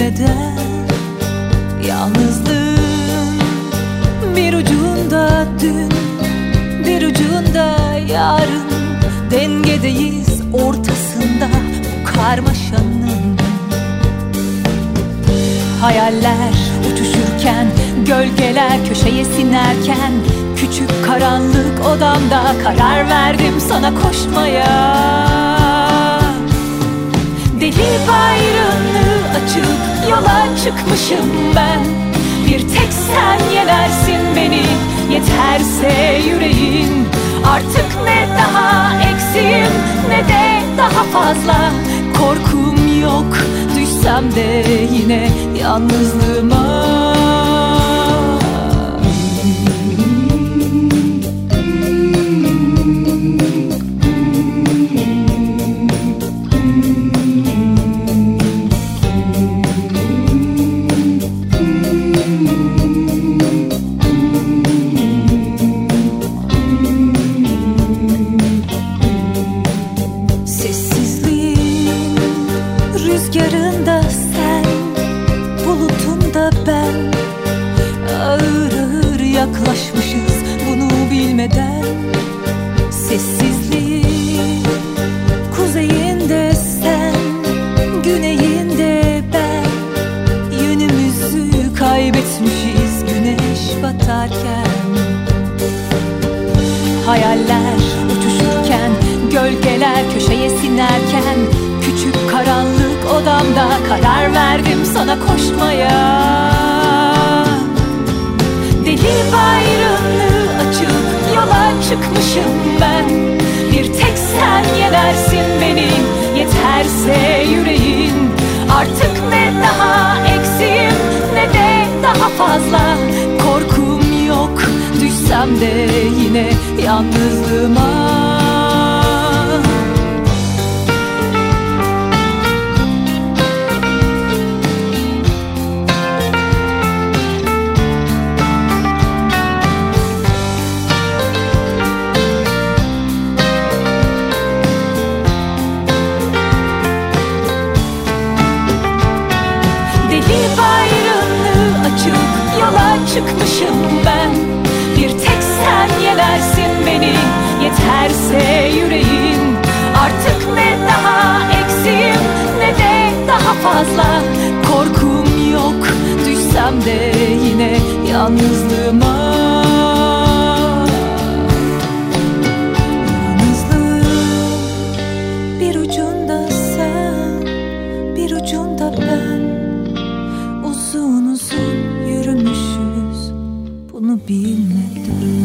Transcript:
bilmeden. Yalnızlığın bir ucunda dün, bir ucunda yarın. Dengedeyiz ortasında bu karmaşanın. Hayaller uçuşurken, gölgeler köşeye sinerken, küçük karanlık odamda karar verdim sana koşmaya. Deli bayrağını açıp yola çıkmışım ben. Bir tek sen yenersin beni, yeterse yüreğin. Artık ne daha eksiğim ne de daha fazla korkum yok. Düşsem de yine yalnızlığıma. Rüzgarında sen, bulutunda ben. Ağır ağır yaklaşmışız bunu bilmeden. Sessizliğin kuzeyinde sen, güneyinde ben. Yönümüzü kaybetmişiz güneş batarken. Hayaller uçuşurken, gölgeler köşeye sinerken, küçük karanlık odamda karar verdim sana koşmaya. Deli bayrağını açıp yola çıkmışım ben. Bir tek sen yenersin beni, yeterse yüreğin. Artık ne daha eksiğim ne de daha fazla korkum yok. Düşsem de yine yalnızlığıma. Bayrağını açıp yola çıkmışım ben. Bir tek sen yenersin beni, yeterse yüreğin. Artık ne daha eksiğim ne de daha fazla korkum yok. Düşsem de yine yalnızlığıma. Yalnızlığın bir ucunda sen, bir ucunda ben. Uzun uzun yürümüşüz bunu bilmeden.